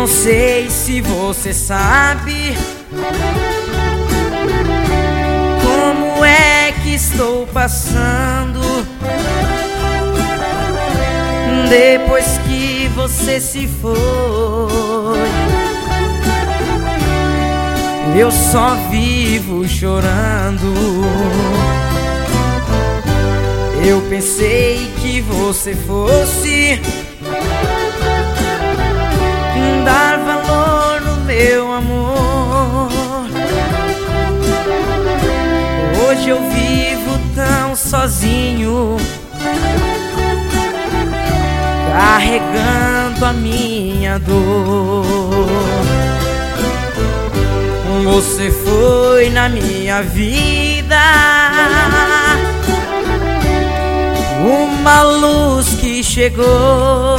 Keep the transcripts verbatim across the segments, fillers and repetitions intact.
não sei se você sabe como é que estou passando depois que você se foi. Eu só vivo chorando. Eu pensei que você fosse dar valor no meu amor. Hoje eu vivo tão sozinho, carregando a minha dor. Você foi na minha vida uma luz que chegou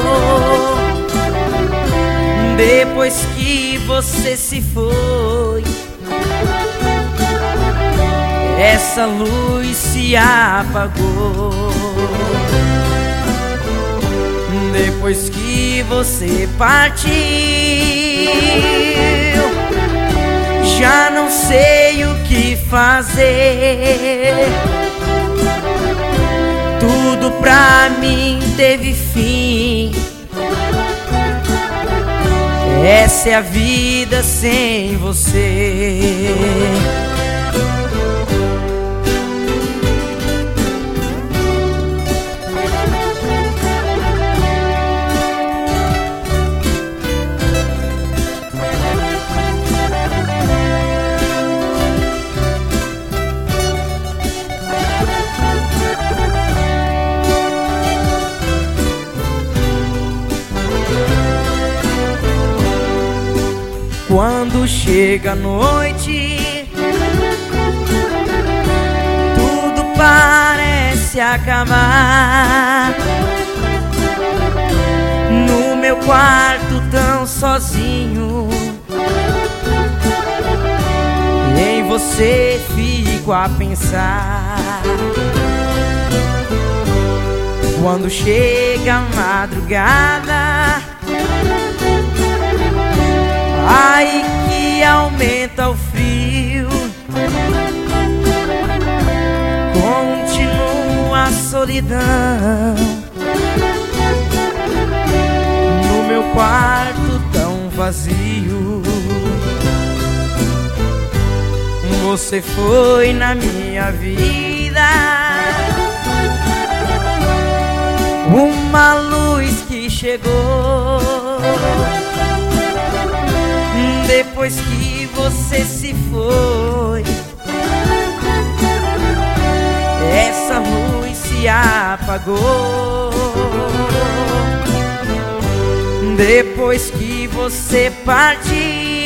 depois que você se foi. Essa luz se apagou depois que você partiu. Já não sei o que fazer. Tudo pra mim teve fim. Essa é a vida sem você. Quando chega a noite, tudo parece acabar. No meu quarto tão sozinho, em você fico a pensar. Quando chega a madrugada, ai que aumenta o frio, continua a solidão. No meu quarto tão vazio, você foi na minha vida uma luz que chegou depois que você se foi. Essa luz se apagou depois que você partiu.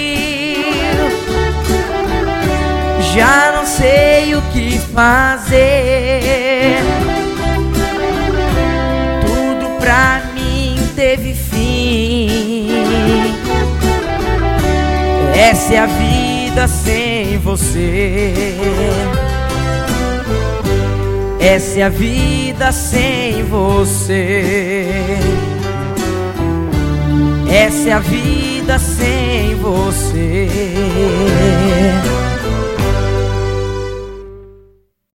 Já não sei o que fazer. Tudo pra mim teve fim. Essa é a vida sem você. Essa é a vida sem você. Essa é a vida sem você.